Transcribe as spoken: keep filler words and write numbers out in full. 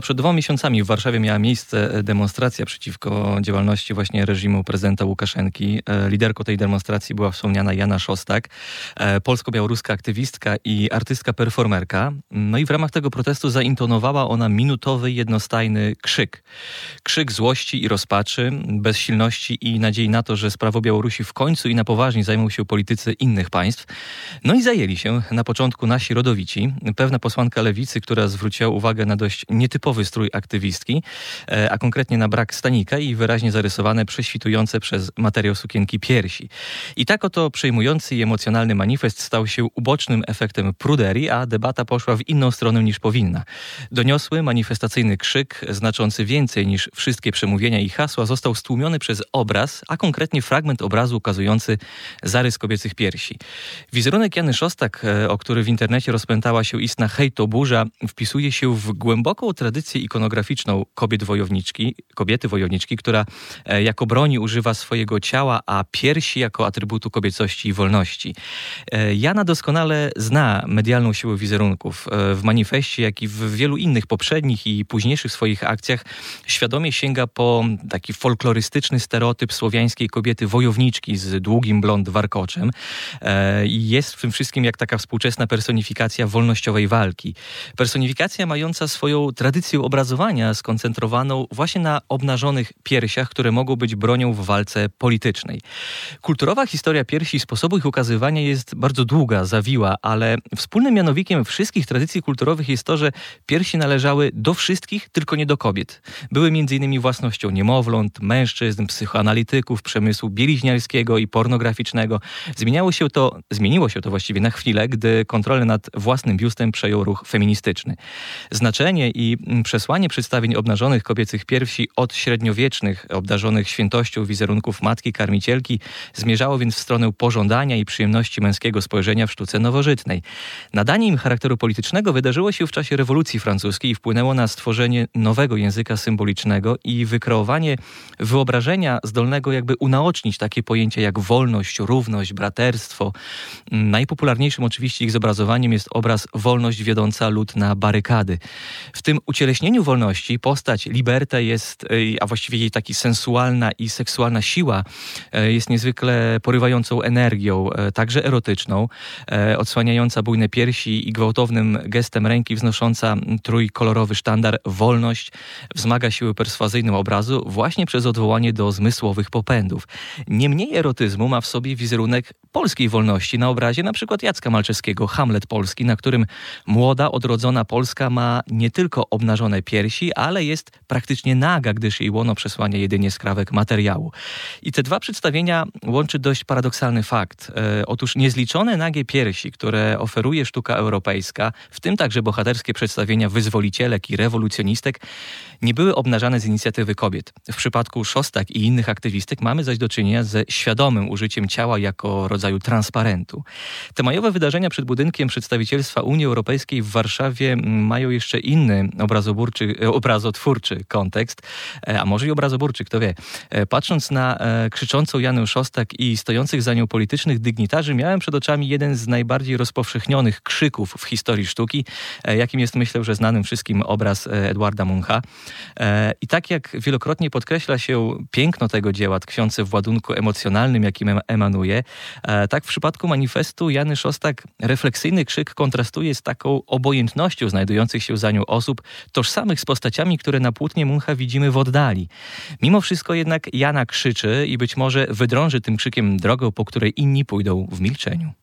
Przed dwoma miesiącami w Warszawie miała miejsce demonstracja przeciwko działalności właśnie reżimu prezydenta Łukaszenki. Liderką tej demonstracji była wspomniana Jana Szostak, polsko-białoruska aktywistka i artystka performerka. No i w ramach tego protestu zaintonowała ona minutowy, jednostajny krzyk. Krzyk złości i rozpaczy, bezsilności i nadziei na to, że sprawą Białorusi w końcu i na poważnie zajmą się politycy innych państw. No i zajęli się na początku nasi rodowici. Pewna posłanka lewicy, która zwróciła uwagę na dość nietypowy strój aktywistki, a konkretnie na brak stanika i wyraźnie zarysowane, prześwitujące przez materiał sukienki piersi. I tak oto przejmujący i emocjonalny manifest stał się ubocznym efektem pruderii, a debata poszła w inną stronę niż powinna. Doniosły, manifestacyjny krzyk, znaczący więcej niż wszystkie przemówienia i hasła, został stłumiony przez obraz, a konkretnie fragment obrazu ukazujący zarys kobiecych piersi. Wizerunek Jany Szostak, o który w internecie rozpętała się istna hejtoburza, wpisuje się w głęboką tradycję ikonograficzną kobiet wojowniczki, kobiety wojowniczki, która jako broni używa swojego ciała, a piersi jako atrybutu kobiecości i wolności. Jana doskonale zna medialną siłę wizerunków. W manifestie, jak i w wielu innych poprzednich i późniejszych swoich akcjach świadomie sięga po taki folklorystyczny stereotyp słowiańskiej kobiety wojowniczki z długim blond warkoczem. I jest w tym wszystkim jak taka współczesna personifikacja wolnościowej walki. Personifikacja mająca swoją tradycję obrazowania skoncentrowaną właśnie na obnażonych piersiach, które mogą być bronią w walce politycznej. Kulturowa historia piersi i sposobu ich ukazywania jest bardzo długa, zawiła, ale wspólnym mianownikiem wszystkich tradycji kulturowych jest to, że piersi należały do wszystkich, tylko nie do kobiet. Były między innymi własnością niemowląt, mężczyzn, psychoanalityków, przemysłu bieliźniarskiego i pornograficznego. Zmieniało się to, zmieniło się to właściwie na chwilę, gdy kontrolę nad własnym biustem przejął ruch feministyczny. Znaczenie i przesłanie przedstawień obnażonych kobiecych piersi od średniowiecznych, obdarzonych świętością wizerunków Matki Karmicielki zmierzało więc w stronę pożądania i przyjemności męskiego spojrzenia w sztuce nowożytnej. Nadanie im charakteru politycznego wydarzyło się w czasie rewolucji francuskiej i wpłynęło na stworzenie nowego języka symbolicznego i wykreowanie wyobrażenia zdolnego jakby unaocznić takie pojęcia jak wolność, równość, braterstwo. Najpopularniejszym oczywiście ich zobrazowaniem jest obraz Wolność wiodąca lud na barykady. W tym ucieleśnieniu wolności postać Liberté jest, a właściwie jej taki sensualna i seksualna siła jest niezwykle porywającą energią, także erotyczną, odsłaniająca bujne piersi i gwałtownym gestem ręki wznosząca trójkolorowy sztandar wolność wzmaga siłę perswazyjną obrazu właśnie przez odwołanie do zmysłowych popędów. Niemniej erotyzmu ma w sobie wizerunek polskiej wolności na obrazie na przykład Jacka Malczewskiego, Hamlet Polski, na którym młoda, odrodzona Polska ma nie tylko obnażone piersi, ale jest praktycznie naga, gdyż jej łono przesłania jedynie skrawek materiału. I te dwa przedstawienia łączy dość paradoksalny fakt. E, otóż niezliczone nagie piersi, które oferuje sztuka europejska, w tym także bohaterskie przedstawienia wyzwolicielek i rewolucjonistek, nie były obnażane z inicjatywy kobiet. W przypadku Szostak i innych aktywistek mamy zaś do czynienia ze świadomym użyciem ciała jako rodzaju transparentu. Te majowe wydarzenia przed budynkiem przedstawicielstwa Unii Europejskiej w Warszawie mają jeszcze inny obrazoburczy, obrazotwórczy kontekst, a może i obrazoburczy, kto wie. Patrząc na krzyczącą Janę Szostak i stojących za nią politycznych dygnitarzy, miałem przed oczami jeden z najbardziej rozpowszechnionych krzyków w historii sztuki, jakim jest, myślę, że znanym wszystkim obraz Edwarda Muncha. I tak jak wielokrotnie podkreśla się piękno tego dzieła, tkwiące w ładunku emocjonalnym, jakim emanuje, tak w przypadku manifestu Jany Szostak refleksyjny krzyk kontrastuje z taką obojętnością znajdujących się za nią osób, tożsamych z postaciami, które na płótnie Muncha widzimy w oddali. Mimo wszystko jednak Jana krzyczy i być może wydrąży tym krzykiem drogę, po której inni pójdą w milczeniu.